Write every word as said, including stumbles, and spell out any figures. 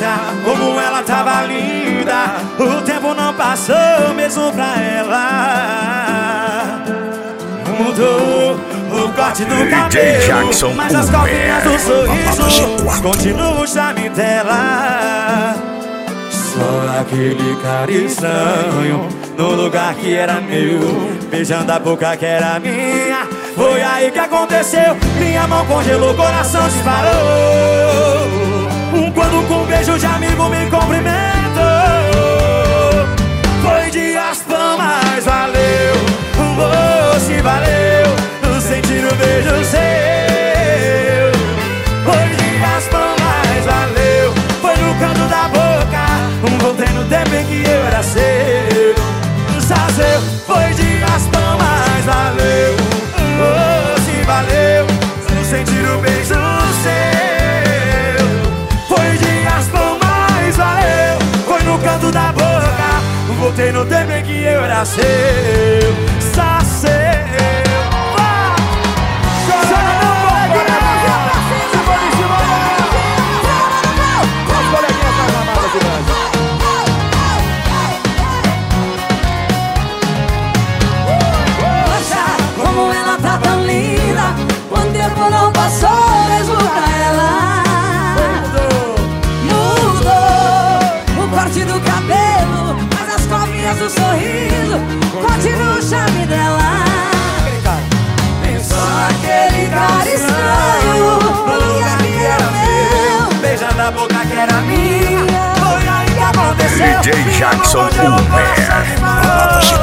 Poxa, como ela tava linda. O tempo não passou mesmo pra ela. Mudou o corte do cabelo, mas as copinhas do sorriso continua o charme dela. Só aquele cara estranho no lugar que era meu, beijando a boca que era minha. Foi aí que aconteceu, minha mão congelou, o coração disparou. Quando com um beijo de amigo me cumprimentou. Foi de aspão, mas valeu. Oh, se valeu, sentir o beijo seu. Foi de aspão, mas valeu. Foi no canto da boca, voltei no tempo em que eu era seu. Só seu. Foi de aspão, mas valeu. Oh, se valeu, sentir o beijo seu. Foi de aspão, mas valeu. Foi no canto da boca, voltei no tempo em que eu era seu. Só seu. Não passou mesmo pra ela. Mudou o corte do cabelo, mas as copinhas do sorriso continua o charme dela. Só aquele cara estranho no lugar que era meu, beijando a boca que era minha. Foi aí que aconteceu. D J Jackson, o pé.